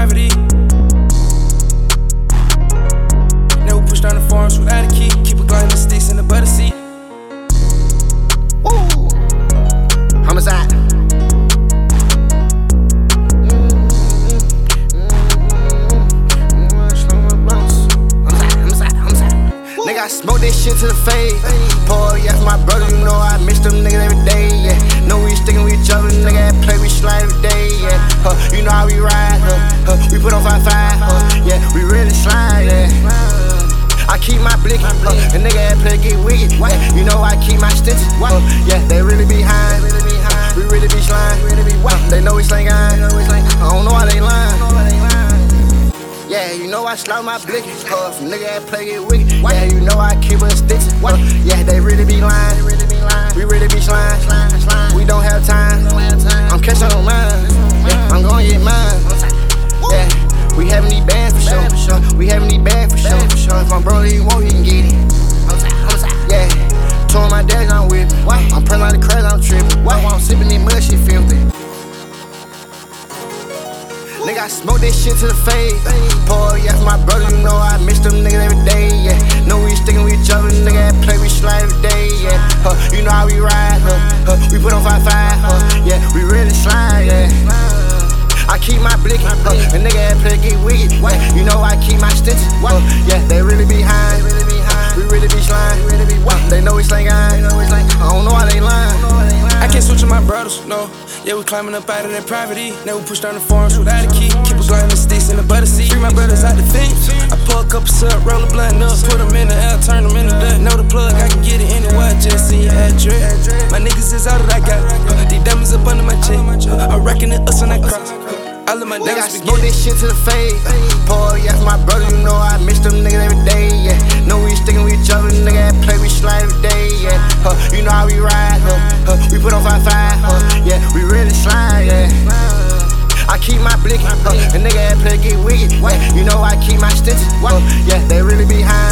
privacy. Never push down the farms without a key. Keep a glide in the sticks in the butter seat. Woo! Homicide. Nigga, I smoke this shit to the fade. Pour yeah for my brother, you know I miss them niggas every day, yeah. Know we sticking with each other, nigga, play, we slide every day, yeah. You know how we ride, we put on 5-5, yeah, we really slide, yeah. I keep my blicky, the nigga play get wicked, yeah. You know I keep my stitches, yeah, they really behind, we really be slime, they know we slang iron, I don't know why they lying. Yeah, you know I slap my blicky, if nigga play get wicked, yeah, you know I keep us stitches, yeah, they really be lying, we really be slime, we don't have time, I'm catching on mine, yeah, I'm gonna get mine, yeah, we having these bands for sure, we having these bags for sure, if my brother you want, he can get it, yeah, touring my dash, I'm with me, I'm praying like the crazy, I'm tripping, while I'm sipping this mud, shit filthy. Nigga, I smoke this shit to the fade. Pour yeah for my brother, you know I miss them niggas every day, yeah. Know we sticking with each other, nigga, play, we slide every day, yeah. You know how we ride, we put on 5-5, yeah, we really slide, yeah. I keep my blicky, the nigga play get wicked, yeah. You know I keep my stitches, yeah, they really behind, we really be slime, they know we slang iron, I don't know why they lying. I can't switch with my brothers, no. Yeah, we climbing up out of that privacy. Never push down the farms without a key. Keep a glide in the sticks in the butter seat. Free my brothers out the fence. I pull a couple up, roll a blunt up, put them in the air, turn them into dust. Know the plug, I can get it anywhere, just see your address. My niggas is all that I got. These diamonds up under my chin. I reckon it us when I cross. I love my nigga, I spaghetti. smoke this shit to the fade. Pour yeah for my brother, you know I miss them niggas every day, yeah. Know we sticking with each other, nigga, play, we slide every day, yeah. You know how we ride, we put on 5-5, yeah, we really slide, yeah. I keep my blicky, the nigga play get wicked, yeah. You know I keep my stitches, yeah, they really behind.